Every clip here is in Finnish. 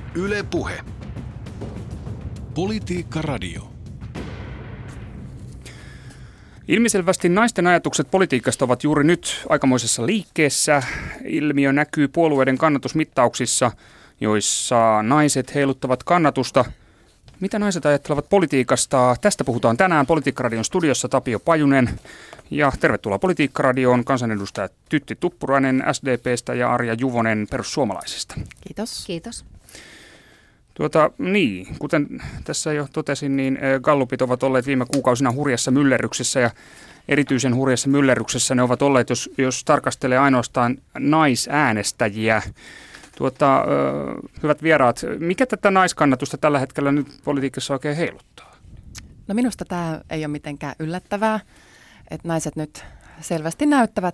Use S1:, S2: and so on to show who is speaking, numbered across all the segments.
S1: Yle Puhe. Politiikka Radio.
S2: Ilmiselvästi naisten ajatukset politiikasta ovat juuri nyt aikamoisessa liikkeessä. Ilmiö näkyy puolueiden kannatusmittauksissa, joissa naiset heiluttavat kannatusta. Mitä naiset ajattelevat politiikasta? Tästä puhutaan tänään Politiikka-radion studiossa Tapio Pajunen. Ja tervetuloa Politiikka-radioon kansanedustaja Tytti Tuppurainen SDP:stä ja Arja Juvonen perussuomalaisista.
S3: Kiitos.
S4: Kiitos.
S2: Kuten tässä jo totesin, niin gallupit ovat olleet viime kuukausina hurjassa myllerryksessä ja erityisen hurjassa myllerryksessä ne ovat olleet, jos tarkastelee ainoastaan naisäänestäjiä. Hyvät vieraat, mikä tätä naiskannatusta tällä hetkellä nyt politiikassa oikein heiluttaa?
S3: No minusta tämä ei ole mitenkään yllättävää, että naiset nyt selvästi näyttävät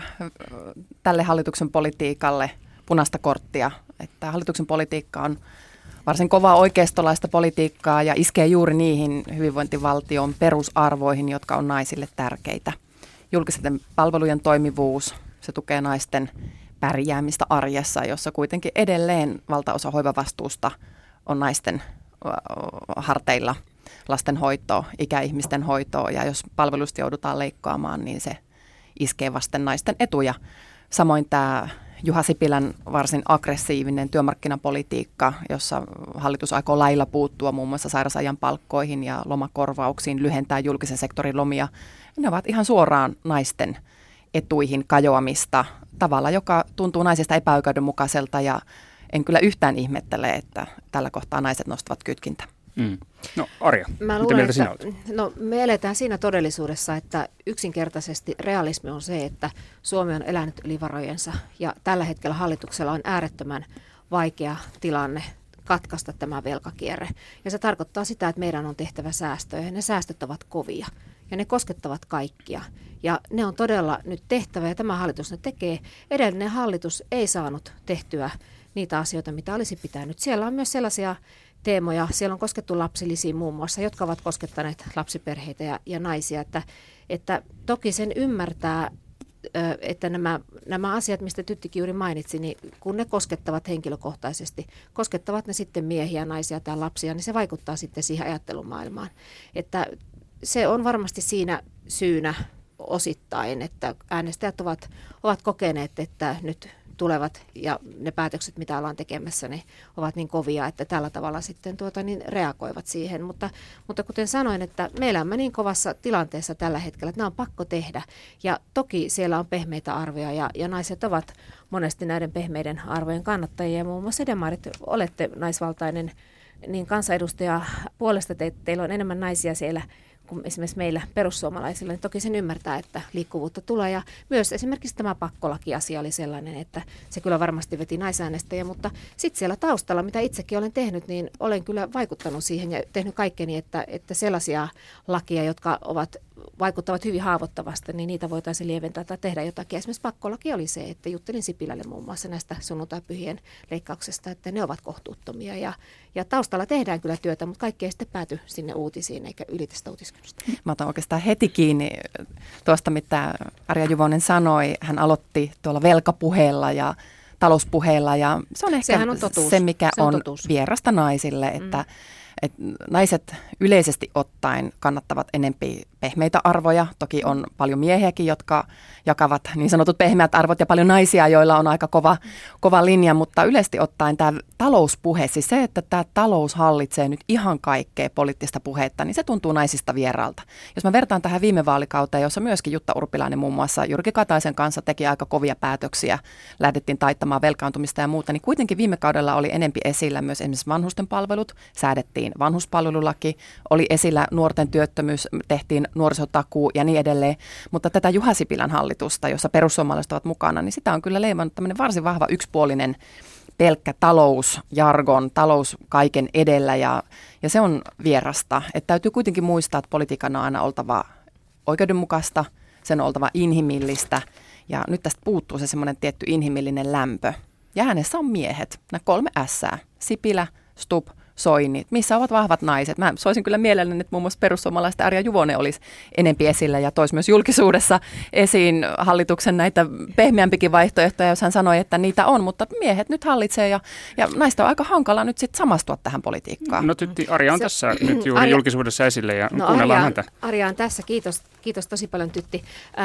S3: tälle hallituksen politiikalle punaista korttia, että hallituksen politiikka on varsin kovaa oikeistolaista politiikkaa ja iskee juuri niihin hyvinvointivaltion perusarvoihin, jotka on naisille tärkeitä. Julkisten palvelujen toimivuus, se tukee naisten pärjäämistä arjessa, jossa kuitenkin edelleen valtaosa hoivavastuusta on naisten harteilla, lastenhoitoa, ikäihmisten hoitoa, ja jos palvelusta joudutaan leikkaamaan, niin se iskee vasten naisten etuja. Samoin tämä Juha Sipilän varsin aggressiivinen työmarkkinapolitiikka, jossa hallitus aikoo lailla puuttua muun muassa sairausajan palkkoihin ja lomakorvauksiin, lyhentää julkisen sektorin lomia. Ne ovat ihan suoraan naisten etuihin kajoamista tavalla, joka tuntuu naisista epäoikeudenmukaiselta, ja en kyllä yhtään ihmettele, että tällä kohtaa naiset nostavat kytkintä.
S2: No Arja, mitä mieltä sinä olet?
S4: Me eletään siinä todellisuudessa, että yksinkertaisesti realismi on se, että Suomi on elänyt yli varojensa ja tällä hetkellä hallituksella on äärettömän vaikea tilanne katkaista tämä velkakierre. Ja se tarkoittaa sitä, että meidän on tehtävä säästöjä ja ne säästöt ovat kovia ja ne koskettavat kaikkia. Ja ne on todella nyt tehtävä ja tämä hallitus ne tekee. Edellinen hallitus ei saanut tehtyä niitä asioita, mitä olisi pitänyt. Siellä on myös sellaisia teemoja. Siellä on koskettu lapsilisiin muun muassa, jotka ovat koskettaneet lapsiperheitä ja naisia. Että toki sen ymmärtää, että nämä asiat, mistä Tyttikin juuri mainitsi, niin kun ne koskettavat henkilökohtaisesti, koskettavat ne sitten miehiä, naisia tai lapsia, niin se vaikuttaa sitten siihen ajattelumaailmaan. Että se on varmasti siinä syynä osittain, että äänestäjät ovat kokeneet, että nyt tulevat ja ne päätökset, mitä ollaan tekemässä, ne ovat niin kovia, että tällä tavalla sitten reagoivat siihen. Mutta kuten sanoin, että me elämme niin kovassa tilanteessa tällä hetkellä, että nämä on pakko tehdä. Ja toki siellä on pehmeitä arvoja ja naiset ovat monesti näiden pehmeiden arvojen kannattajia. Muun muassa demarit, olette naisvaltainen niin kansanedustaja puolesta, teillä on enemmän naisia siellä kuin esimerkiksi meillä perussuomalaisilla, niin toki sen ymmärtää, että liikkuvuutta tulee. Ja myös esimerkiksi tämä pakkolakiasia oli sellainen, että se kyllä varmasti veti naisäänestäjiä, mutta sitten siellä taustalla, mitä itsekin olen tehnyt, niin olen kyllä vaikuttanut siihen ja tehnyt kaikkeni, että sellaisia lakia, jotka vaikuttavat hyvin haavoittavasti, niin niitä voitaisiin lieventää tai tehdä jotakin. Esimerkiksi pakkolaki oli se, että juttelin Sipilälle muun muassa näistä sunnuntaipyhien leikkauksesta, että ne ovat kohtuuttomia. Ja taustalla tehdään kyllä työtä, mutta kaikki ei sitten pääty sinne uutisiin eikä ylitä sitä uutiskynnistä.
S3: Mä otan oikeastaan heti kiinni tuosta, mitä Arja Juvonen sanoi. Hän aloitti tuolla velkapuheella ja talouspuheella, ja se on ehkä se, mikä on vierasta naisille, että naiset yleisesti ottaen kannattavat enempi pehmeitä arvoja. Toki on paljon miehiäkin, jotka jakavat niin sanotut pehmeät arvot, ja paljon naisia, joilla on aika kova linja, mutta yleisesti ottaen tämä talouspuhe, siis se, että tämä talous hallitsee nyt ihan kaikkea poliittista puhetta, niin se tuntuu naisista vieraalta. Jos mä vertaan tähän viime vaalikauteen, jossa myöskin Jutta Urpilainen muun muassa Jyrki Kataisen kanssa teki aika kovia päätöksiä, lähdettiin taittamaan velkaantumista ja muuta, niin kuitenkin viime kaudella oli enempi esillä myös esimerkiksi vanhusten palvelut, säädettiin vanhuspalvelulaki, oli esillä nuorten työttömyys, tehtiin nuorisotakuu ja niin edelleen, mutta tätä Juha Sipilän hallitusta, jossa perussuomalaiset ovat mukana, niin sitä on kyllä leimannut tämmöinen varsin vahva yksipuolinen pelkkä talousjargon, talous kaiken edellä, ja se on vierasta. Että täytyy kuitenkin muistaa, että politiikan on aina oltava oikeudenmukaista, sen on oltava inhimillistä, ja nyt tästä puuttuu se semmoinen tietty inhimillinen lämpö. Ja äänessä on miehet, nämä 3 S:ää, Sipilä, Stubb, Soini, missä ovat vahvat naiset. Mä soisin kyllä mielelläni, että muun muassa perussuomalaisten Arja Juvonen olisi enempi esillä ja toisi myös julkisuudessa esiin hallituksen näitä pehmeämpikin vaihtoehtoja, jos hän sanoi, että niitä on, mutta miehet nyt hallitsee ja naista on aika hankala nyt sitten samastua tähän politiikkaan.
S2: No Tytti, Arja on tässä nyt juuri julkisuudessa esille ja kuunnellaan häntä.
S4: Arja on tässä, kiitos tosi paljon Tytti.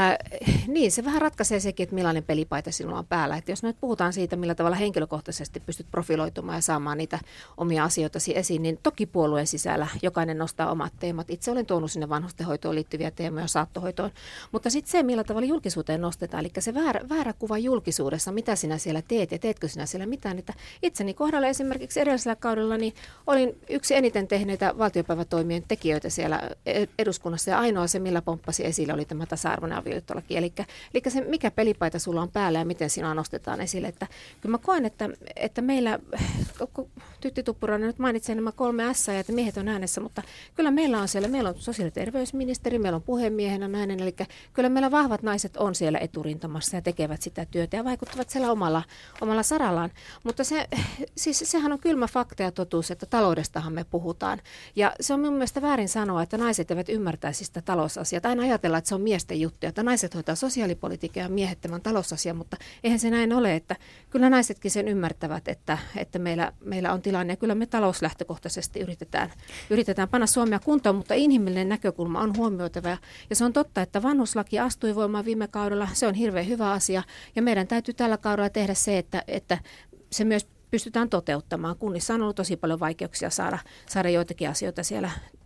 S4: Niin, se vähän ratkaisee sekin, että millainen pelipaita sinulla on päällä. Että jos nyt puhutaan siitä, millä tavalla henkilökohtaisesti pystyt profiloitumaan ja saamaan niitä omia asioitasi esiin, niin toki puolueen sisällä jokainen nostaa omat teemat. Itse olen tuonut sinne vanhustenhoitoon liittyviä teemoja saattohoitoon. Mutta sitten se, millä tavalla julkisuuteen nostetaan, eli se väärä kuva julkisuudessa, mitä sinä siellä teet ja teetkö sinä siellä mitään. Että itseni kohdalla esimerkiksi edellisellä kaudella niin olin yksi eniten tehneitä valtiopäivätoimien tekijöitä siellä eduskunnassa ja ainoa se, millä pomppasi esille, oli tämä tasa-arvoinen avioliittolaki. Eli se, mikä pelipaita sulla on päällä ja miten sinua nostetaan esille. Että kyllä mä koen, että meillä, Tytti Tuppurainen nyt mainitsee nämä 3 S, että miehet on äänessä, mutta kyllä meillä on sosiaali- ja terveysministeri, meillä on puhemiehenä nainen, eli kyllä meillä vahvat naiset on siellä eturintamassa ja tekevät sitä työtä ja vaikuttavat siellä omalla sarallaan. Mutta sehän on kylmä fakta ja totuus, että taloudestahan me puhutaan. Ja se on minun mielestä väärin sanoa, että naiset eivät ymmärtäisi sitä talousasiaa. Aina ajatellaan, että se on miesten juttu, että naiset hoitaa sosiaalipolitiikkaa ja miehet tämän talousasia, mutta eihän se näin ole, että kyllä naisetkin sen ymmärtävät, että meillä on tilanne ja kyllä me talouslähtökohtaisesti yritetään panna Suomea kuntoon, mutta inhimillinen näkökulma on huomioitava ja se on totta, että vanhuslaki astui voimaan viime kaudella, se on hirveän hyvä asia ja meidän täytyy tällä kaudella tehdä se, että se myös pystytään toteuttamaan. Kunnissa on ollut tosi paljon vaikeuksia saada joitakin asioita siellä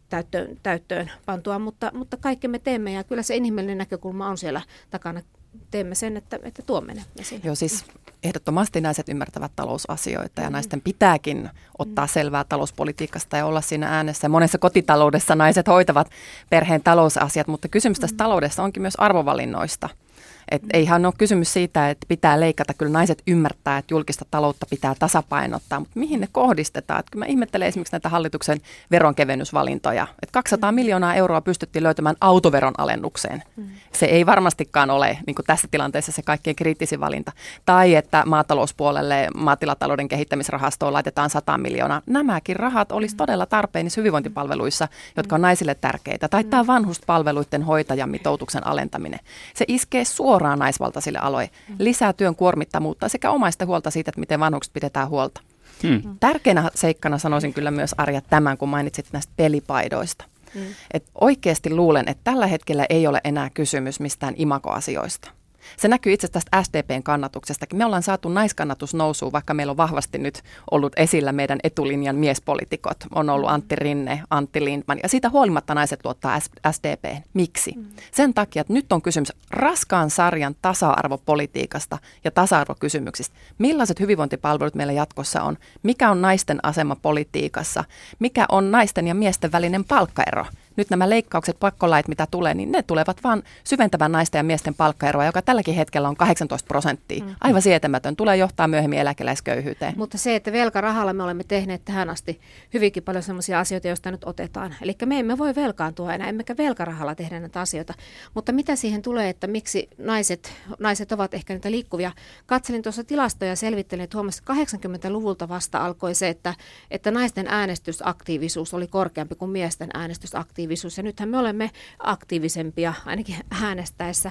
S4: täyttöön pantua, mutta kaikki me teemme ja kyllä se inhimillinen näkökulma on siellä takana. Teemme sen, että tuomme ne esiin.
S3: Joo, siis ehdottomasti naiset ymmärtävät talousasioita ja naisten pitääkin ottaa selvää talouspolitiikasta ja olla siinä äänessä. Monessa kotitaloudessa naiset hoitavat perheen talousasiat, mutta kysymys tästä taloudesta onkin myös arvovalinnoista. Eihän ole kysymys siitä, että pitää leikata. Kyllä naiset ymmärtää, että julkista taloutta pitää tasapainottaa, mutta mihin ne kohdistetaan? Että mä ihmettelen esimerkiksi näitä hallituksen veronkevennysvalintoja. Että 200 miljoonaa euroa pystyttiin löytämään autoveron alennukseen. Se ei varmastikaan ole niin kuin tässä tilanteessa se kaikkein kriittisin valinta. Tai että maatalouspuolelle maatilatalouden kehittämisrahastoon laitetaan 100 miljoonaa. Nämäkin rahat olisi todella tarpeen niissä hyvinvointipalveluissa, jotka on naisille tärkeitä. Tai tämä vanhuspalveluiden hoitajamitoituksen alentaminen. Se iskee suoraan naisvaltaisille aloille, lisää työn kuormittavuutta sekä omaista huolta siitä, että miten vanhukset pidetään huolta. Tärkeänä seikkana sanoisin kyllä myös, Arja, tämän, kun mainitsit näistä pelipaidoista. Et oikeasti luulen, että tällä hetkellä ei ole enää kysymys mistään imagoasioista. Se näkyy itse tästä SDPn kannatuksestakin. Me ollaan saatu naiskannatus nousuun, vaikka meillä on vahvasti nyt ollut esillä meidän etulinjan miespoliitikot. On ollut Antti Rinne, Antti Lindman ja siitä huolimatta naiset luottaa SDP:hen. Miksi? Sen takia, että nyt on kysymys raskaan sarjan tasa-arvopolitiikasta ja tasa-arvokysymyksistä. Millaiset hyvinvointipalvelut meillä jatkossa on? Mikä on naisten asema politiikassa? Mikä on naisten ja miesten välinen palkkaero? Nyt nämä leikkaukset, pakkolait, mitä tulee, niin ne tulevat vaan syventämään naisten ja miesten palkkaeroa, joka tälläkin hetkellä on 18%. Aivan sietämätön. Tulee johtaa myöhemmin eläkeläisköyhyyteen.
S4: Mutta se, että velkarahalla me olemme tehneet tähän asti hyvinkin paljon sellaisia asioita, joista nyt otetaan. Eli me emme voi velkaantua enää, emmekä velkarahalla tehdä näitä asioita. Mutta mitä siihen tulee, että miksi naiset ovat ehkä niitä liikkuvia? Katselin tuossa tilastoja ja selvittelin, että huomasin, että 80-luvulta vasta alkoi se, että naisten äänestysaktiivisuus oli korkeampi kuin miesten äänestysaktiivisuus. Ja nythän me olemme aktiivisempia ainakin äänestäessä.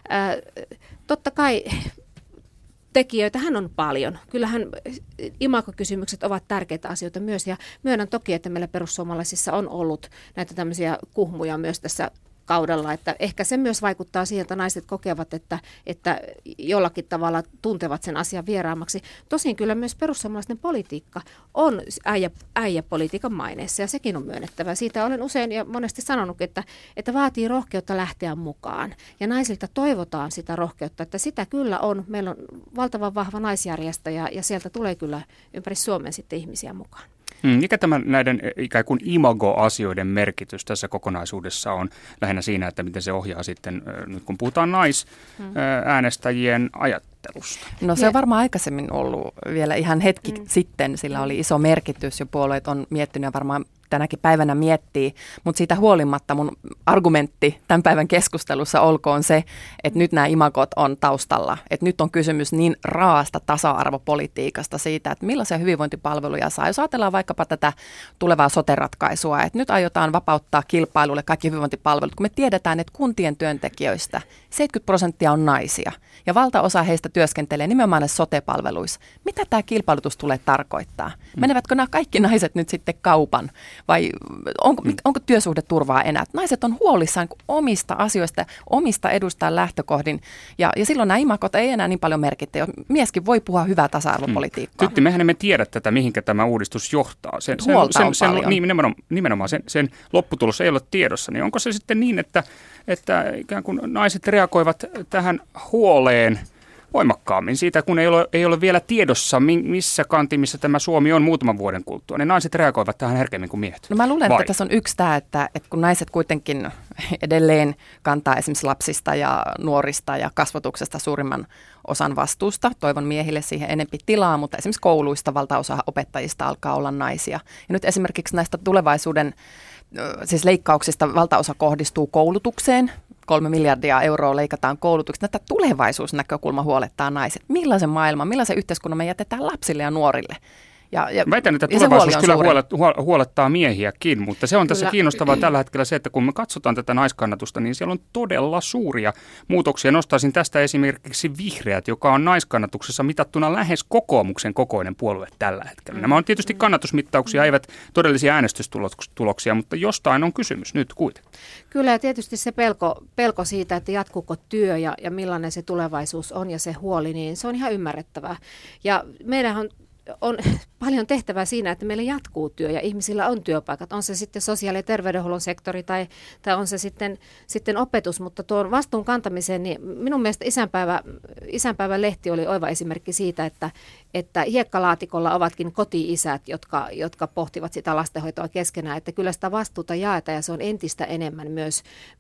S4: Totta kai tekijöitähän on paljon. Kyllähän imagokysymykset ovat tärkeitä asioita myös. Ja myönnän toki, että meillä perussuomalaisissa on ollut näitä tämmöisiä kuhmuja myös tässä kaudella, että ehkä se myös vaikuttaa siihen, että naiset kokevat, että jollakin tavalla tuntevat sen asian vieraammaksi. Tosin kyllä myös perussuomalaisten politiikka on äijäpolitiikan maineessa ja sekin on myönnettävä. Siitä olen usein ja monesti sanonut, että vaatii rohkeutta lähteä mukaan ja naisilta toivotaan sitä rohkeutta, että sitä kyllä on. Meillä on valtavan vahva naisjärjestö ja sieltä tulee kyllä ympäri Suomen sitten ihmisiä mukaan.
S2: Mikä tämä näiden ikään kuin imago-asioiden merkitys tässä kokonaisuudessa on lähinnä siinä, että miten se ohjaa sitten, nyt kun puhutaan naisäänestäjien ajattelusta?
S3: No se on varmaan aikaisemmin ollut vielä ihan hetki sitten, sillä oli iso merkitys ja puolueet on miettinyt ja varmaan tänäkin päivänä miettii, mutta siitä huolimatta mun argumentti tämän päivän keskustelussa olkoon se, että nyt nämä imagot on taustalla, että nyt on kysymys niin raasta tasa-arvopolitiikasta siitä, että millaisia hyvinvointipalveluja saa. Jos ajatellaan vaikkapa tätä tulevaa sote-ratkaisua, että nyt aiotaan vapauttaa kilpailulle kaikki hyvinvointipalvelut, kun me tiedetään, että kuntien työntekijöistä 70% on naisia ja valtaosa heistä työskentelee nimenomaan näissä sote-palveluissa. Mitä tämä kilpailutus tulee tarkoittaa? Menevätkö nämä kaikki naiset nyt sitten kaupan vai onko työsuhdeturvaa enää? Naiset on huolissaan omista asioista, omista edustaan lähtökohdin ja silloin nämä imakot ei enää niin paljon merkitse. Mieskin voi puhua hyvää tasa-arvopolitiikkaa.
S2: Tytti, mehän emme tiedä tätä, mihinkä tämä uudistus johtaa. Nimenomaan sen lopputulos ei ole tiedossa. Niin onko se sitten niin, että ikään kuin naiset reagoivat tähän huoleen voimakkaammin siitä, kun ei ole vielä tiedossa, missä kantimissa tämä Suomi on muutaman vuoden kuluttua. Ne naiset reagoivat tähän herkemmin kuin miehet.
S3: No mä luulen, että tässä on yksi tämä, että kun naiset kuitenkin edelleen kantaa esimerkiksi lapsista ja nuorista ja kasvatuksesta suurimman osan vastuusta. Toivon miehille siihen enempi tilaa, mutta esimerkiksi kouluista valtaosa opettajista alkaa olla naisia. Ja nyt esimerkiksi näistä tulevaisuuden siis leikkauksista valtaosa kohdistuu koulutukseen. 3 miljardia euroa leikataan koulutuksesta. Tätä tulevaisuusnäkökulma huolettaa naiset. Millaisen maailman, millaisen yhteiskunnan me jätetään lapsille ja nuorille?
S2: Väitän, että tulevaisuus kyllä huolettaa miehiäkin, mutta se on tässä kiinnostavaa tällä hetkellä se, että kun me katsotaan tätä naiskannatusta, niin siellä on todella suuria muutoksia. Nostaisin tästä esimerkiksi Vihreät, joka on naiskannatuksessa mitattuna lähes kokoomuksen kokoinen puolue tällä hetkellä. Nämä on tietysti kannatusmittauksia, eivät todellisia äänestystuloksia, mutta jostain on kysymys nyt kuitenkin.
S4: Kyllä, ja tietysti se pelko siitä, että jatkuuko työ ja millainen se tulevaisuus on ja se huoli, niin se on ihan ymmärrettävää. Ja meidän on paljon tehtävää siinä, että meillä jatkuu työ ja ihmisillä on työpaikat. On se sitten sosiaali- ja terveydenhuollon sektori tai on se sitten opetus, mutta tuon vastuun kantamiseen, niin minun mielestä isänpäivän lehti oli oiva esimerkki siitä, että hiekkalaatikolla ovatkin koti-isät, jotka pohtivat sitä lastenhoitoa keskenään, että kyllä sitä vastuuta jaetaan ja se on entistä enemmän myös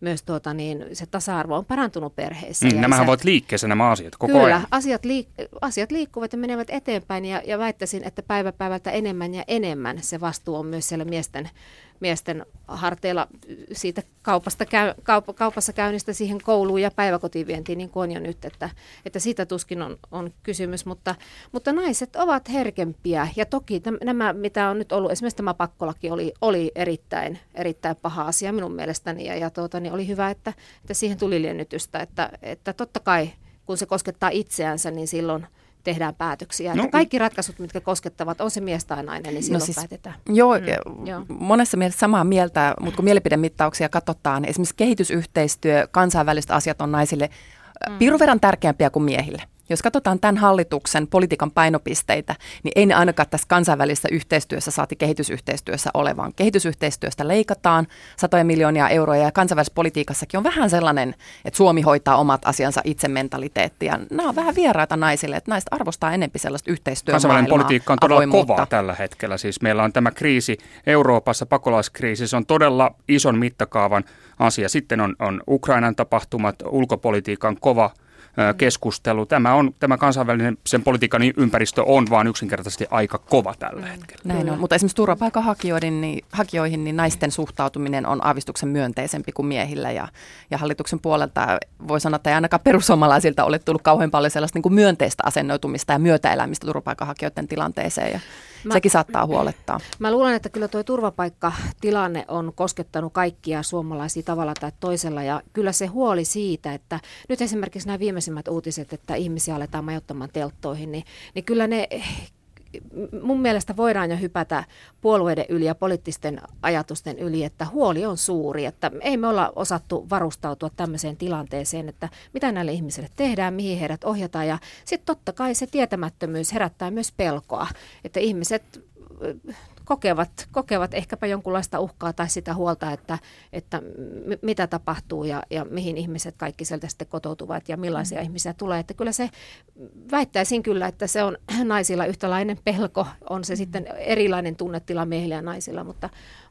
S4: se tasa-arvo on parantunut perheissä.
S2: Nämähän ovat liikkeessä nämä asiat koko ajan.
S4: Kyllä, asiat liikkuvat ja menevät eteenpäin ja väittäisin, että päivä päivältä enemmän ja enemmän se vastuu on myös siellä miesten harteilla siitä kaupassa käynnistä siihen kouluun ja päiväkotiin vientiin, niin kuin on jo nyt, että siitä tuskin on kysymys, mutta naiset ovat herkempiä ja toki nämä, mitä on nyt ollut, esimerkiksi tämä pakkolaki oli erittäin paha asia minun mielestäni ja oli hyvä, että siihen tuli liennytystä, että totta kai kun se koskettaa itseänsä, niin silloin tehdään päätöksiä. No, kaikki ratkaisut, mitkä koskettavat, on se mies tai nainen, niin silloin päätetään.
S3: Joo, monessa mielessä samaa mieltä, mutta kun mielipidemittauksia katsotaan, niin esimerkiksi kehitysyhteistyö, kansainväliset asiat on naisille piirun verran tärkeämpiä kuin miehille. Jos katsotaan tämän hallituksen politiikan painopisteitä, niin ei ne ainakaan tässä kansainvälisessä yhteistyössä saati kehitysyhteistyössä ole, vaan kehitysyhteistyöstä leikataan 100 miljoonia euroa ja kansainvälisessä politiikassakin on vähän sellainen, että Suomi hoitaa omat asiansa itse mentaliteettia. Nämä on vähän vieraita naisille, että naiset arvostaa enemmän sellaista yhteistyömaailmaa.
S2: Kansainvälinen politiikka on todella kovaa tällä hetkellä. Siis meillä on tämä kriisi Euroopassa, pakolaiskriisi, se on todella ison mittakaavan asia. Sitten on Ukrainan tapahtumat, ulkopolitiikan kova keskustelu. Tämä kansainvälinen sen politiikan ympäristö on vaan yksinkertaisesti aika kova tällä hetkellä.
S3: Näin on, mutta esimerkiksi turvapaikanhakijoihin niin naisten suhtautuminen on aavistuksen myönteisempi kuin miehillä ja hallituksen puolelta voi sanoa, että ei ainakaan perussuomalaisilta ole tullut kauhean paljon sellaista niin kuin myönteistä asennoitumista ja myötäelämistä turvapaikanhakijoiden tilanteeseen ja sekin saattaa huolettaa.
S4: Mä luulen, että kyllä tuo turvapaikkatilanne on koskettanut kaikkia suomalaisia tavalla tai toisella ja kyllä se huoli siitä, että nyt esimerkiksi nämä viimeisimmät uutiset, että ihmisiä aletaan majoittamaan telttoihin, niin kyllä ne mun mielestä voidaan jo hypätä puolueiden yli ja poliittisten ajatusten yli, että huoli on suuri, että ei me olla osattu varustautua tämmöiseen tilanteeseen, että mitä näille ihmisille tehdään, mihin heidät ohjataan ja sitten totta kai se tietämättömyys herättää myös pelkoa, että ihmiset kokevat ehkäpä jonkunlaista uhkaa tai sitä huolta, että mitä tapahtuu ja mihin ihmiset kaikki sieltä sitten kotoutuvat ja millaisia ihmisiä tulee. Että kyllä se, väittäisin kyllä, että se on naisilla yhtälainen pelko, on se sitten erilainen tunnetila miehillä ja naisilla,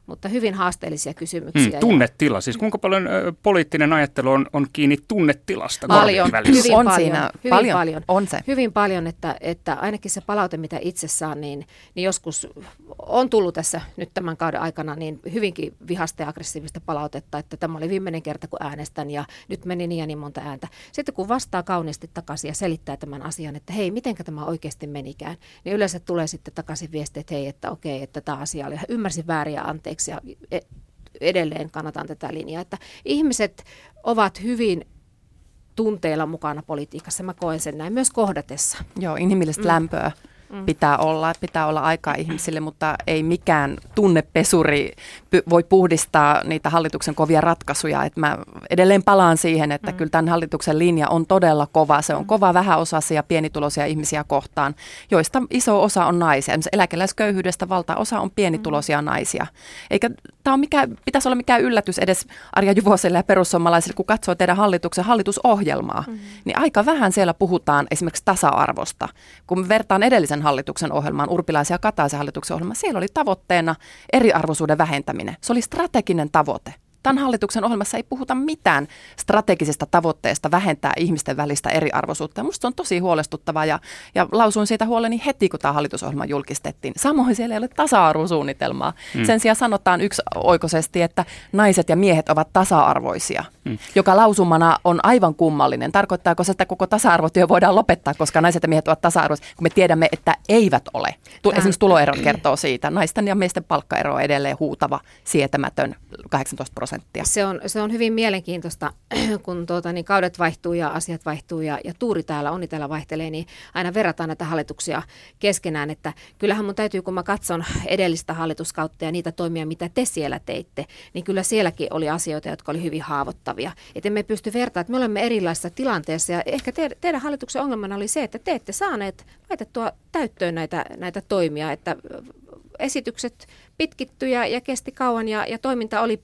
S4: mutta hyvin haasteellisia kysymyksiä.
S2: Tunnetila, siis kuinka paljon poliittinen ajattelu on kiinni tunnetilasta?
S4: Paljon, hyvin
S3: on
S4: paljon,
S3: siinä,
S4: hyvin paljon.
S3: On se.
S4: Hyvin paljon, että ainakin se palaute, mitä itse saan, niin joskus on tullut tässä nyt tämän kauden aikana niin hyvinkin vihasta ja aggressiivista palautetta, että tämä oli viimeinen kerta, kun äänestän ja nyt meni niin ja niin monta ääntä. Sitten kun vastaa kauniisti takaisin ja selittää tämän asian, että hei, mitenkä tämä oikeasti menikään, niin yleensä tulee sitten takaisin viesti, että hei, että okei, että tämä asia oli, ymmärsin väärin ja anteeksi ja edelleen kannatan tätä linjaa, että ihmiset ovat hyvin tunteilla mukana politiikassa. Mä koen sen näin myös kohdatessa.
S3: Joo, inhimillistä lämpöä pitää olla aikaa ihmisille, mutta ei mikään tunnepesuri voi puhdistaa niitä hallituksen kovia ratkaisuja. Et mä edelleen palaan siihen, että kyllä tämän hallituksen linja on todella kova. Se on kova vähäosaisia, pienituloisia ihmisiä kohtaan, joista iso osa on naisia. Esimerkiksi eläkeläisköyhyydestä valtaosa on pienituloisia naisia. Eikä tämä pitäisi olla mikään yllätys edes Arja Juvoselle ja perussuomalaisille, kun katsoo teidän hallituksen hallitusohjelmaa, niin aika vähän siellä puhutaan esimerkiksi tasa-arvosta. Kun vertaan edellisen hallituksen ohjelmaan, Urpilaisen ja Kataisen hallituksen ohjelmaan, siellä oli tavoitteena eriarvoisuuden vähentäminen. Se oli strateginen tavoite. Tämän hallituksen ohjelmassa ei puhuta mitään strategisesta tavoitteesta vähentää ihmisten välistä eriarvoisuutta. Ja musta se on tosi huolestuttavaa ja lausuin siitä huoleni heti, kun tämä hallitusohjelma julkistettiin. Samoin siellä ei ole tasa-arvosuunnitelmaa. Sen sijaan sanotaan yksioikoisesti, että naiset ja miehet ovat tasa-arvoisia, joka lausumana on aivan kummallinen. Tarkoittaako se, että koko tasa-arvotyö voidaan lopettaa, koska naiset ja miehet ovat tasa-arvoisia, kun me tiedämme, että eivät ole. Esimerkiksi tuloerot kertoo siitä. Naisten ja miesten palkkaero on edelleen huutava, sietämätön 18%.
S4: Se on hyvin mielenkiintoista, kun niin kaudet vaihtuu ja asiat vaihtuu ja tuuri onni täällä vaihtelee, niin aina verrataan näitä hallituksia keskenään, että kyllähän mun täytyy, kun mä katson edellistä hallituskautta ja niitä toimia, mitä te siellä teitte, niin kyllä sielläkin oli asioita, jotka oli hyvin haavoittavia. Että me pysty vertaamaan, että me olemme erilaisessa tilanteessa ja ehkä teidän hallituksen ongelmana oli se, että te ette saaneet laitettua täyttöön näitä toimia, että esitykset pitkittyjä ja kesti kauan ja toiminta oli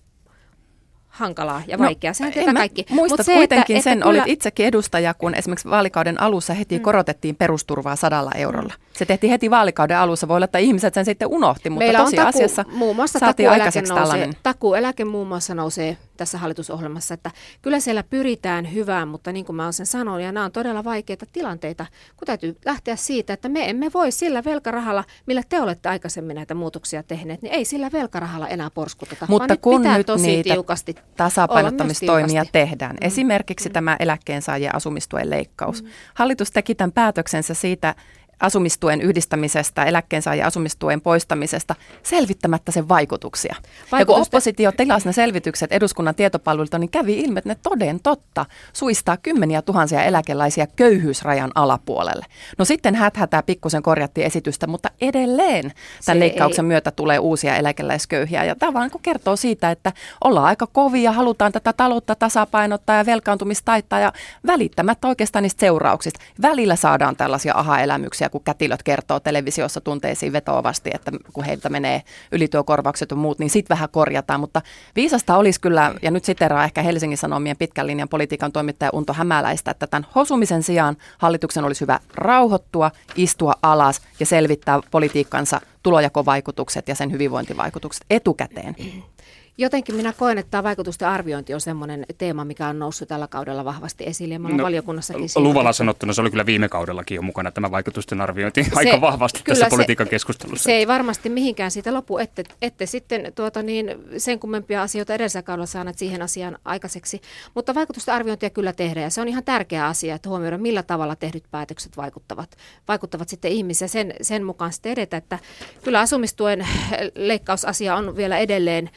S4: hankalaa ja vaikeaa. Sehän tätä kaikki.
S3: Muistat kuitenkin että sen, olit itsekin edustaja, kun esimerkiksi vaalikauden alussa heti korotettiin perusturvaa 100 eurolla. Se tehtiin heti vaalikauden alussa. Voi olla, että ihmiset sen sitten unohti, mutta tosiasiassa saatiin aikaiseksi tällainen.
S4: Takuueläke muun muassa nousee tässä hallitusohjelmassa, että kyllä siellä pyritään hyvään, mutta niin kuin mä olen sen sanonut, ja nämä on todella vaikeita tilanteita, kun täytyy lähteä siitä, että me emme voi sillä velkarahalla, millä te olette aikaisemmin näitä muutoksia tehneet, niin ei sillä velkarahalla enää porskuteta.
S3: Mutta kun nyt niitä tasapainottamistoimia tehdään, esimerkiksi tämä eläkkeensaajien asumistuen leikkaus. Hallitus teki tämän päätöksensä siitä asumistuen yhdistämisestä, eläkkeensaajien asumistuen poistamisesta, selvittämättä sen vaikutuksia. Ja kun oppositio tilasi ne selvitykset eduskunnan tietopalvelulta, niin kävi ilmi, että ne toden totta suistaa kymmeniä tuhansia eläkeläisiä köyhyysrajan alapuolelle. No sitten häthätää pikkusen korjattiin esitystä, mutta edelleen tämän leikkauksen myötä tulee uusia eläkeläisköyhiä. Ja tämä vaan kertoo siitä, että ollaan aika kovia, halutaan tätä taloutta tasapainottaa ja velkaantumista taittaa ja välittämättä oikeastaan niistä seurauksista. Välillä saadaan tällaisia aha-elämyksiä, kun kätilöt kertoo televisiossa tunteisiin vetoavasti, että kun heiltä menee ylityökorvaukset ja muut, niin sitten vähän korjataan. Mutta viisasta olisi kyllä, ja nyt siteraa ehkä Helsingin Sanomien pitkän linjan politiikan toimittaja Unto Hämäläistä, että tämän hosumisen sijaan hallituksen olisi hyvä rauhoittua, istua alas ja selvittää politiikkansa tulojakovaikutukset ja sen hyvinvointivaikutukset etukäteen.
S4: Jotenkin minä koen, että tämä vaikutusten arviointi on semmoinen teema, mikä on noussut tällä kaudella vahvasti esille. Ja valiokunnassakin
S2: luvalla sanottuna se oli kyllä viime kaudellakin jo mukana tämä vaikutusten arviointi aika vahvasti tässä politiikan keskustelussa.
S4: Se ei varmasti mihinkään siitä lopu, ette sitten sen kummempia asioita edellisellä kaudella saaneet siihen asiaan aikaiseksi. Mutta vaikutusten arviointia kyllä tehdään ja se on ihan tärkeä asia, että huomioidaan millä tavalla tehdyt päätökset vaikuttavat sitten ihmisiä. Sen mukaan sitten edetä, että kyllä asumistuen leikkausasia on vielä edelleen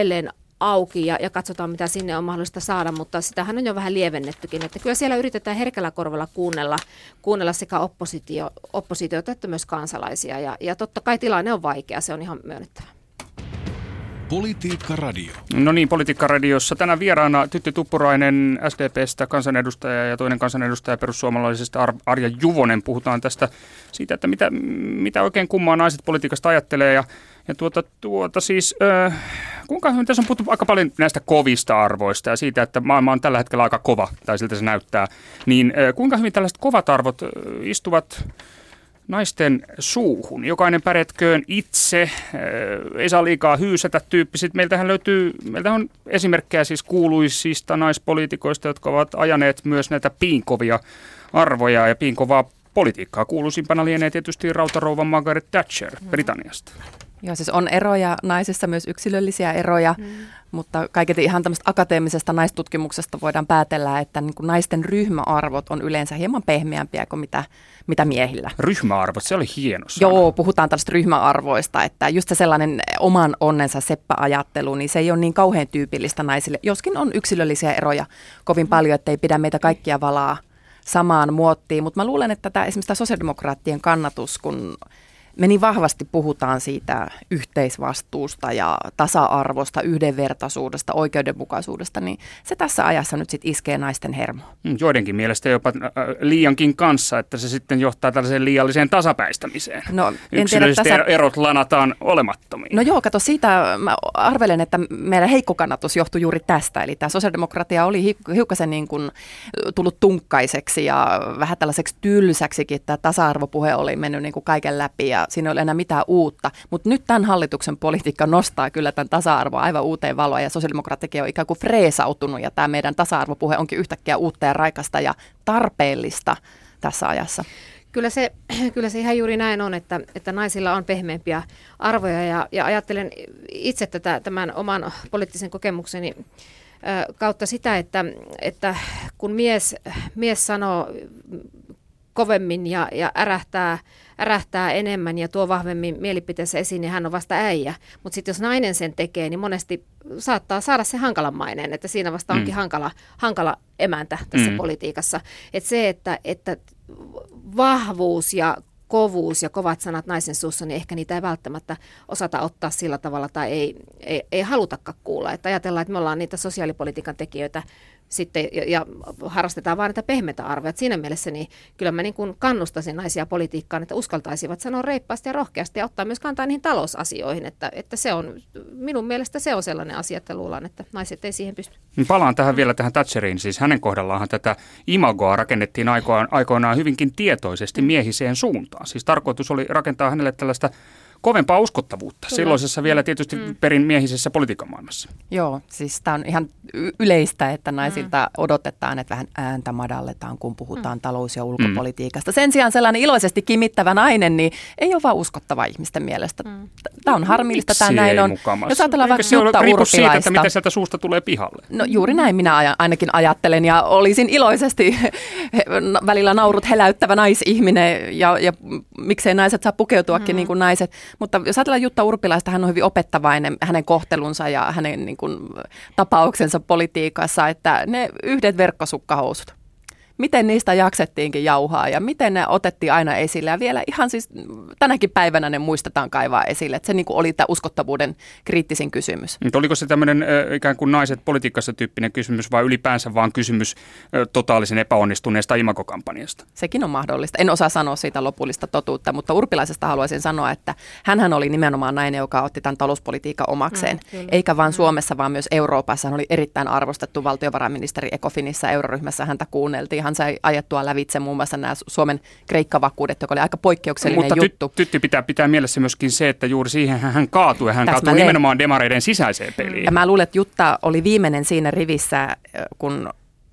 S4: auki ja katsotaan, mitä sinne on mahdollista saada, mutta sitähän on jo vähän lievennettykin. Että kyllä siellä yritetään herkällä korvalla kuunnella sekä oppositiota että myös kansalaisia. Ja totta kai tilanne on vaikea, se on ihan myönnettävä.
S1: Politiikka Radio.
S2: No niin, Politiikka Radiossa tänään vieraana Tytti Tuppurainen SDP:stä kansanedustaja ja toinen kansanedustaja perussuomalaisesta Arja Juvonen. Puhutaan siitä, että mitä oikein kummaa naiset politiikasta ajattelee ja siis kuinka hyvin tässä on puhuttu aika paljon näistä kovista arvoista ja siitä, että maailma on tällä hetkellä aika kova, tai siltä se näyttää, niin kuinka hyvin tällaiset kovat arvot istuvat naisten suuhun. Jokainen pärjätköön itse, ei saa liikaa hyysätä tyyppiset. Meiltä on esimerkkejä siis kuuluisista naispoliitikoista, jotka ovat ajaneet myös näitä piinkovia arvoja ja piinkovaa politiikkaa. Kuuluisimpana lienee tietysti rautarouva Margaret Thatcher Britanniasta.
S3: Joo, siis on eroja naisissa, myös yksilöllisiä eroja, mutta kaiketi ihan tämmöistä akateemisesta naistutkimuksesta voidaan päätellä, että niin kuin naisten ryhmäarvot on yleensä hieman pehmeämpiä kuin mitä miehillä.
S2: Ryhmäarvot, se oli hieno sana.
S3: Joo, puhutaan tällaista ryhmäarvoista, että just se sellainen oman onnensa seppäajattelu, niin se ei ole niin kauhean tyypillistä naisille, joskin on yksilöllisiä eroja kovin paljon, että ei pidä meitä kaikkia valaa samaan muottiin, mutta mä luulen, että esimerkiksi tämä sosiaalidemokraattien kannatus, kun me niin vahvasti puhutaan siitä yhteisvastuusta ja tasa-arvosta, yhdenvertaisuudesta, oikeudenmukaisuudesta, niin se tässä ajassa nyt sitten iskee naisten hermoon.
S2: Joidenkin mielestä jopa liiankin kanssa, että se sitten johtaa tällaiseen liialliseen tasapäistämiseen.
S3: No,
S2: yksilöllisesti erot lanataan olemattomiin.
S3: No joo, kato, siitä mä arvelen, että meidän heikko kannatus johtui juuri tästä. Eli tämä sosiaalidemokratia oli hiukkasen niin kuin tullut tunkkaiseksi ja vähän tällaiseksi tylsäksikin, että tasa-arvopuhe oli mennyt niin kuin kaiken läpi ja siinä ei ole enää mitään uutta, mutta nyt tämän hallituksen politiikka nostaa kyllä tämän tasa-arvoa aivan uuteen valoon ja sosiaalidemokraattikin on ikään kuin freesautunut ja tämä meidän tasa-arvopuhe onkin yhtäkkiä uutta ja raikasta ja tarpeellista tässä ajassa.
S4: Kyllä se ihan juuri näin on, että naisilla on pehmeämpiä arvoja ja ajattelen itse tämän oman poliittisen kokemukseni kautta sitä, että kun mies sanoo kovemmin ja ärähtää enemmän ja tuo vahvemmin mielipiteensä esiin, niin hän on vasta äijä. Mutta sitten jos nainen sen tekee, niin monesti saattaa saada se hankalan maineen, että siinä vasta onkin hankala emäntä tässä politiikassa. Että se, että vahvuus ja kovuus ja kovat sanat naisen suussa, niin ehkä niitä ei välttämättä osata ottaa sillä tavalla tai ei halutakaan kuulla. Että ajatellaan, että me ollaan niitä sosiaalipolitiikan tekijöitä sitten ja harrastetaan vaan näitä pehmeitä arvoja. Siinä mielessä niin kyllä mä niin kuin kannustaisin naisia politiikkaan, että uskaltaisivat sanoa reippaasti ja rohkeasti ja ottaa myös kantaa niihin talousasioihin. Että se on, minun mielestä se on sellainen asia, että luullaan, että naiset ei siihen pysty.
S2: Palaan vielä tähän Thatcheriin. Siis hänen kohdallaanhan tätä imagoa rakennettiin aikoinaan hyvinkin tietoisesti miehiseen suuntaan. Siis tarkoitus oli rakentaa hänelle tällaista kovempaa uskottavuutta silloisessa vielä tietysti perin miehisessä politiikan maailmassa.
S3: Joo, siis tämä on ihan yleistä, että naisilta odotetaan, että vähän ääntä madalletaan, kun puhutaan talous- ja ulkopolitiikasta. Sen sijaan sellainen iloisesti kimittävä nainen, niin ei ole vaan uskottava ihmisten mielestä. Tämä on harmillista, tämä näin on. Jos ajatellaan vaikka Jutta Urpilaista.
S2: Siitä, että mitä sieltä suusta tulee pihalle.
S3: No juuri näin minä ainakin ajattelen ja olisin iloisesti välillä naurut heläyttävä naisihminen ja miksei naiset saa pukeutuakin niin kuin naiset. Mutta jos ajatellaan Jutta Urpilaista, hän on hyvin opettavainen, hänen kohtelunsa ja hänen niin kuin, tapauksensa politiikassa, että ne yhdet verkkosukkahousut. Miten niistä jaksettiinkin jauhaa ja miten ne otettiin aina esille. Ja vielä ihan siis tänäkin päivänä ne muistetaan kaivaa esille. Että se niin kuin oli tämä uskottavuuden kriittisin kysymys.
S2: Mutta oliko se tämmöinen ikään kuin naiset politiikassa -tyyppinen kysymys vai ylipäänsä vaan kysymys totaalisen epäonnistuneesta imagokampanjasta?
S3: Sekin on mahdollista. En osaa sanoa siitä lopullista totuutta, mutta Urpilaisesta haluaisin sanoa, että hänhän oli nimenomaan nainen, joka otti tämän talouspolitiikan omakseen. Eikä vain Suomessa, vaan myös Euroopassa. Hän oli erittäin arvostettu valtiovarainministeri Ecofinissa, euroryhmässä häntä kuunneltiin. Hän sai ajettua lävitse muun muassa nämä Suomen Kreikka-vakuudet, joka oli aika poikkeuksellinen juttu.
S2: Mutta Tytti pitää mielessä myöskin se, että juuri siihen hän kaatui. Ja hän kaatui nimenomaan demareiden sisäiseen peliin.
S3: Ja mä luulen, että Jutta oli viimeinen siinä rivissä, kun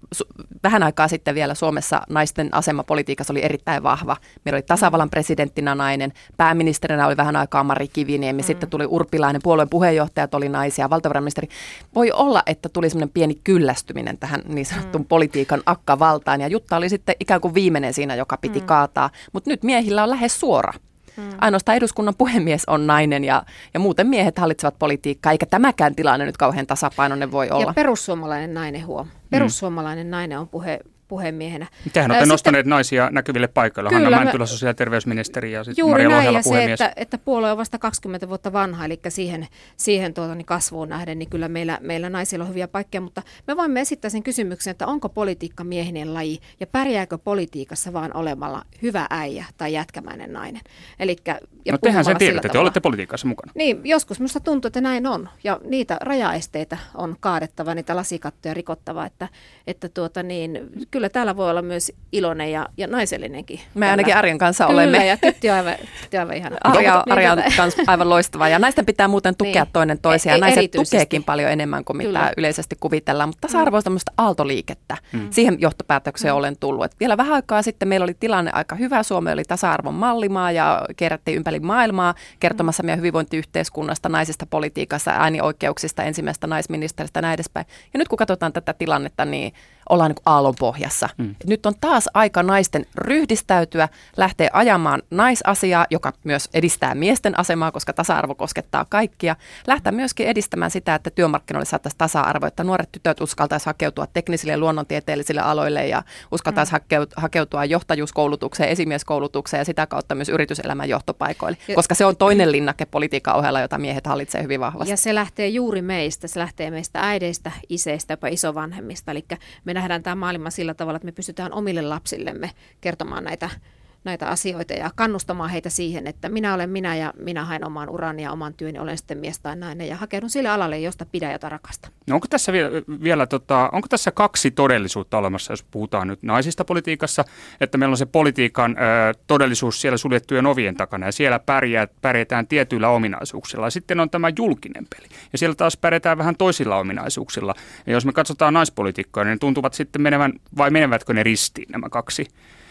S3: vähän aikaa sitten vielä Suomessa naisten asema politiikassa oli erittäin vahva. Meillä oli tasavallan presidenttinä nainen, pääministerinä oli vähän aikaa Mari Kiviniemi, sitten tuli Urpilainen, puolueen puheenjohtajat oli naisia, valtiovarainministeri. Voi olla, että tuli semmoinen pieni kyllästyminen tähän niin sanottuun politiikan akkavaltaan, ja Jutta oli sitten ikään kuin viimeinen siinä, joka piti kaataa, mutta nyt miehillä on lähes suora. Ainoastaan eduskunnan puhemies on nainen ja muuten miehet hallitsevat politiikkaa, eikä tämäkään tilanne nyt kauhean tasapainoinen voi olla.
S4: Ja perussuomalainen nainen Perussuomalainen nainen on puhemiehenä.
S2: Tehän olette nostaneet naisia näkyville paikoille. Hanna Mäntylä, sosiaali- ja terveysministeri ja sitten Maria Lohela puhemies.
S4: Se, että puolue on vasta 20 vuotta vanha, eli siihen kasvuun nähden, niin kyllä meillä naisilla on hyviä paikkoja, mutta me voimme esittää sen kysymyksen, että onko politiikka miehinen laji ja pärjääkö politiikassa vaan olemalla hyvä äijä tai jätkämäinen nainen.
S2: No tehän sen tiedätte, te olette politiikassa mukana.
S4: Niin, joskus minusta tuntuu, että näin on ja niitä rajaesteitä on kaadettava, niitä lasikattoja rikottava, että kyllä täällä voi olla myös iloinen ja naisellinenkin.
S3: Me ainakin Arjan kanssa olemme.
S4: Kyllä, ja Tytti on aivan ihana.
S3: Arja on kanssa aivan loistava. Ja naisten pitää muuten tukea toinen toisiaan. Naiset tukeekin paljon enemmän kuin mitä yleisesti kuvitellaan. Mutta tasa-arvo on tämmöistä aaltoliikettä. Siihen johtopäätökseen olen tullut. Et vielä vähän aikaa sitten meillä oli tilanne aika hyvä. Suomi oli tasa-arvon mallimaa ja kierrättiin ympäri maailmaa kertomassa meidän hyvinvointiyhteiskunnasta, naisista politiikassa, äänioikeuksista, ensimmäisestä naisministeristä ja näin edespäin. Ja nyt kun katsotaan tätä tilannetta, niin ollaan niin kuin aallonpohjassa. Nyt on taas aika naisten ryhdistäytyä, lähteä ajamaan naisasiaa, joka myös edistää miesten asemaa, koska tasa-arvo koskettaa kaikkia. Lähteä myöskin edistämään sitä, että työmarkkinoille saataisiin tasa-arvo, että nuoret tytöt uskaltaisiin hakeutua teknisille ja luonnontieteellisille aloille ja uskaltaisiin hakeutua johtajuuskoulutukseen, esimieskoulutukseen ja sitä kautta myös yrityselämän johtopaikoille, koska se on toinen linnake politiikan ohella, jota miehet hallitsee hyvin vahvasti.
S4: Ja se lähtee juuri meistä, se lähtee meistä äideistä, iseistä, jopa isovanhemmista, eli me nähdään tämä maailma sillä tavalla, että me pystytään omille lapsillemme kertomaan näitä asioita ja kannustamaan heitä siihen, että minä olen minä ja minä haen oman urani ja oman työni, olen sitten mies tai nainen ja hakeudun sille alalle, josta pidän, jota rakastan.
S2: No onko tässä vielä onko tässä kaksi todellisuutta olemassa, jos puhutaan nyt naisista politiikassa, että meillä on se politiikan todellisuus siellä suljettujen ovien takana ja siellä pärjätään tietyillä ominaisuuksilla ja sitten on tämä julkinen peli ja siellä taas pärjätään vähän toisilla ominaisuuksilla ja jos me katsotaan naispolitiikkaa, niin ne tuntuvat sitten menevätkö ne ristiin nämä kaksi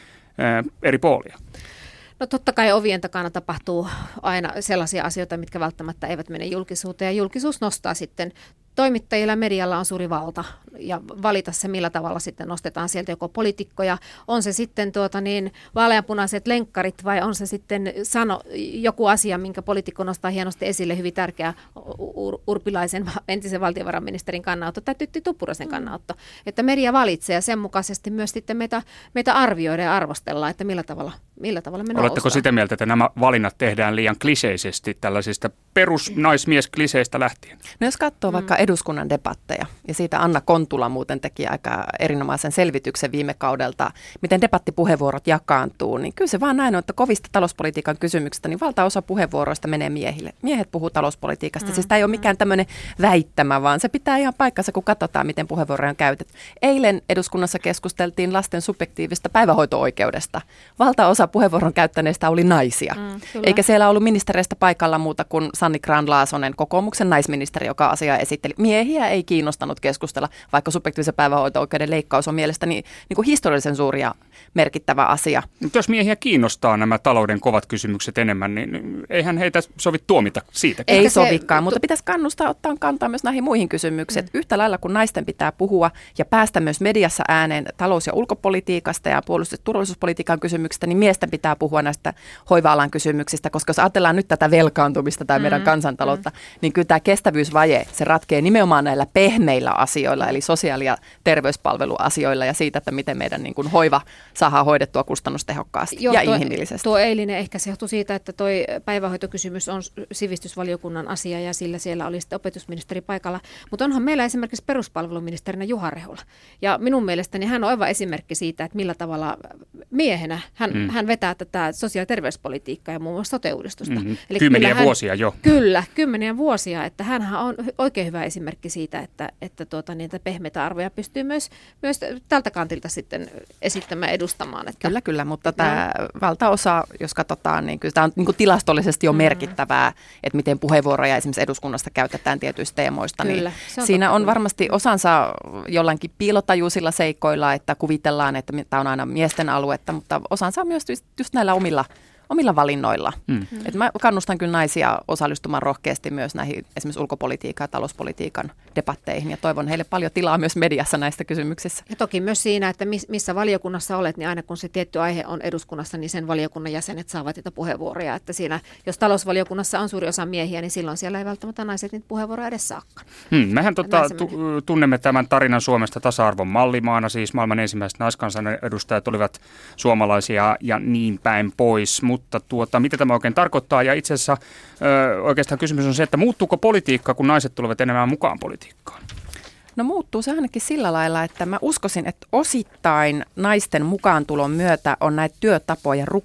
S2: eri puolia?
S4: No totta kai ovien takana tapahtuu aina sellaisia asioita, mitkä välttämättä eivät mene julkisuuteen ja julkisuus nostaa sitten. Toimittajilla ja medialla on suuri valta ja valita se, millä tavalla sitten nostetaan sieltä joko poliitikkoja. On se sitten vaaleanpunaiset lenkkarit vai on se sitten joku asia, minkä poliitikko nostaa hienosti esille, hyvin tärkeä Urpilaisen entisen valtiovarainministerin kannanotto tai Tytti Tuppuraisen kannanotto. Että media valitsee ja sen mukaisesti myös sitten meitä arvioidaan ja arvostellaan, että millä tavalla me noustaan.
S2: Oletteko sitä mieltä, että nämä valinnat tehdään liian kliseisesti tällaisista perusnaismies-kliseistä lähtien?
S3: No jos katsoo vaikka eduskunnan debatteja, ja siitä Anna Kontula muuten teki aika erinomaisen selvityksen viime kaudelta, miten debattipuheenvuorot jakaantuu, niin kyllä se vaan näin on, että kovista talouspolitiikan kysymyksistä, niin valtaosa puheenvuoroista menee miehille. Miehet puhuu talouspolitiikasta, siis tämä ei ole mikään tämmöinen väittämä, vaan se pitää ihan paikkansa, kun katsotaan, miten puheenvuoroja on käytetty. Eilen eduskunnassa keskusteltiin lasten subjektiivista päivähoito-oikeudesta. Valtaosa puheenvuoron käyttäneistä oli naisia, eikä siellä ollut ministereistä paikalla muuta kuin Sanni Grahn-Laasonen, kokoomuksen naisministeri, joka asiaa esitteli. Miehiä ei kiinnostanut keskustella, vaikka subjektiivisen päivähoito-oikeuden leikkaus on mielestäni niin kuin historiallisen suuri ja merkittävä asia.
S2: Mutta jos miehiä kiinnostaa nämä talouden kovat kysymykset enemmän, niin eihän heitä sovi tuomita siitä.
S3: Ei sovikaan, mutta pitäisi kannustaa ottaa kantaa myös näihin muihin kysymyksiin. Yhtä lailla kun naisten pitää puhua ja päästä myös mediassa ääneen talous- ja ulkopolitiikasta ja puolustus- ja turvallisuuspolitiikan kysymyksistä, niin miesten pitää puhua näistä hoiva-alan kysymyksistä, koska jos ajatellaan nyt tätä velkaantumista tai meidän kansantaloutta, niin kyllä tämä kestävyysvaje, se ratkee nimenomaan näillä pehmeillä asioilla, eli sosiaali- ja terveyspalveluasioilla ja siitä, että miten meidän niin kuin hoiva saadaan hoidettua kustannustehokkaasti ja inhimillisesti.
S4: Tuo eilinen ehkä se johtui siitä, että tuo päivähoitokysymys on sivistysvaliokunnan asia ja sillä siellä oli sitten opetusministeri paikalla. Mutta onhan meillä esimerkiksi peruspalveluministerinä Juha Rehula. Ja minun mielestäni hän on aivan esimerkki siitä, että millä tavalla miehenä hän vetää tätä sosiaali- ja terveyspolitiikkaa ja muun muassa sote-uudistusta.
S2: Eli kymmeniä vuosia jo.
S4: Kyllä, kymmeniä vuosia. Että hänhän on oikein hyvä esimerkki siitä, että niitä pehmeitä arvoja pystyy myös tältä kantilta sitten esittämään edustamaan. Että
S3: kyllä, mutta tämä valtaosa, jos katsotaan, niin kyllä tämä on niin kuin tilastollisesti jo merkittävää, että miten puheenvuoroja esimerkiksi eduskunnasta käytetään tietyistä teemoista.
S4: Kyllä,
S3: niin siinä on varmasti osansa jollakin piilotajuisilla seikoilla, että kuvitellaan, että tämä on aina miesten aluetta, mutta osansa myös just näillä omilla valinnoilla. Et mä kannustan kyllä naisia osallistumaan rohkeasti myös näihin esimerkiksi ulkopolitiikan ja talouspolitiikan debatteihin ja toivon heille paljon tilaa myös mediassa näistä kysymyksissä.
S4: Ja toki myös siinä, että missä valiokunnassa olet, niin aina kun se tietty aihe on eduskunnassa, niin sen valiokunnan jäsenet saavat niitä puheenvuoroja. Että siinä, jos talousvaliokunnassa on suuri osa miehiä, niin silloin siellä ei välttämättä naiset niitä puheenvuoroja edes saakaan.
S2: Mehän tunnemme tämän tarinan Suomesta tasa-arvon mallimaana, siis maailman ensimmäiset naiskansanedustajat olivat suomalaisia ja niin päin pois. Mutta mitä tämä oikein tarkoittaa? Ja itse asiassa oikeastaan kysymys on se, että muuttuuko politiikka, kun naiset tulevat enemmän mukaan politiikkaan?
S3: No muuttuu se ainakin sillä lailla, että mä uskoisin, että osittain naisten mukaantulon myötä on näitä työtapoja rukattu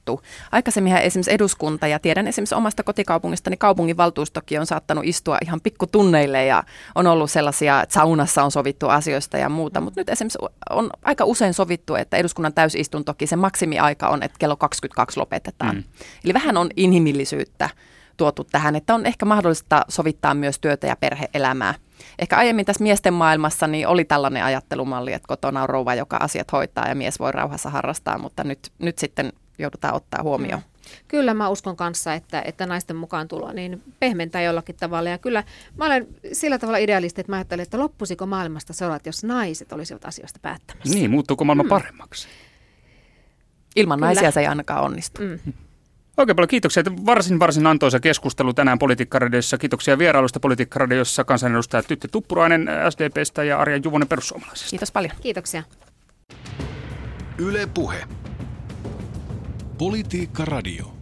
S3: onnistu. Aikaisemminhan esimerkiksi eduskunta ja tiedän esimerkiksi omasta kotikaupungistani kaupunginvaltuustokin on saattanut istua ihan pikkutunneille ja on ollut sellaisia, että saunassa on sovittu asioista ja muuta, mutta nyt esimerkiksi on aika usein sovittu, että eduskunnan täysistuntokin se maksimiaika on, että kello 22 lopetetaan. Eli vähän on inhimillisyyttä tuotu tähän, että on ehkä mahdollista sovittaa myös työtä ja perhe-elämää. Ehkä aiemmin tässä miesten maailmassa niin oli tällainen ajattelumalli, että kotona on rouva, joka asiat hoitaa ja mies voi rauhassa harrastaa, mutta nyt sitten joudutaan ottaa huomioon.
S4: Kyllä mä uskon kanssa, että naisten mukaan tulo niin pehmentää jollakin tavalla. Ja kyllä mä olen sillä tavalla idealisti, että mä ajattelen, että loppusiko maailmasta sodat, jos naiset olisivat asioista päättämässä.
S2: Niin, muuttuuko maailma paremmaksi?
S3: Ilman naisia se ei ainakaan onnistu.
S2: Oikein paljon kiitoksia. Varsin antoisa keskustelu tänään Politiikka-radiossa. Kiitoksia vierailusta Politiikka-radiossa kansanedustaja Tytti Tuppurainen SDP:stä ja Arja Juvonen perussuomalaisesta.
S3: Kiitos paljon.
S4: Kiitoksia.
S1: Yle Puhe. Politiikka-radio.